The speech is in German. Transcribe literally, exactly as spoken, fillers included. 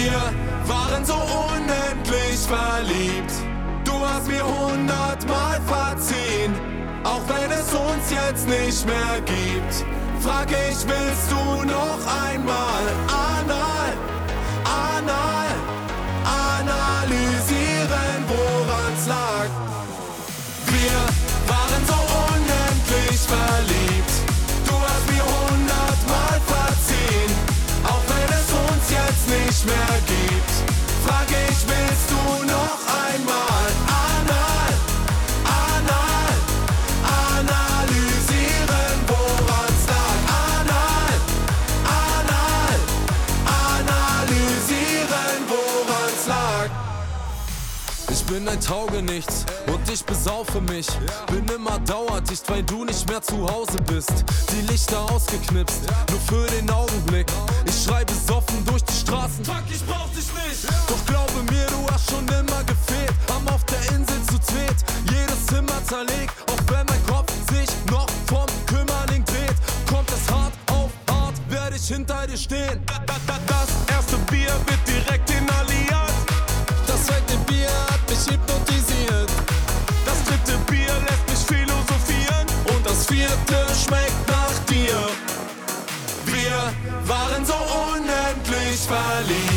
Wir waren so unendlich verliebt. Du hast mir hundertmal verziehen, auch wenn es uns jetzt nicht mehr gibt. Frag ich, willst du noch einmal anal, anal, analysieren, woran's lag? Wir waren so unendlich verliebt. Du hast mir hundertmal verziehen, auch wenn es uns jetzt nicht mehr gibt. Frag ich, willst du noch einmal anal, anal, analysieren, woran's lag? Anal, anal, analysieren, woran's lag. Ich bin ein Taugenichts und ich besaufe mich. Bin immer dauerdicht, weil du nicht mehr zu Hause bist. Die Lichter ausgeknipst, nur für den Augenblick. Ich schreibe besoffen durch die Straßen. Fuck, ich brauch dich nicht. Doch glaube mir, du hast schon immer gefehlt. Haben auf der Insel zu zweit jedes Zimmer zerlegt. Auch wenn mein Kopf sich noch vom Kümmerling dreht, kommt es hart auf hart, werde ich hinter dir stehen. Das erste Bier wird direkt inhaliert. Das zweite Bier hat mich hypnotisiert. Das dritte Bier lässt mich philosophieren. Und das vierte schmeckt nach dir. Wir waren so unendlich verliebt.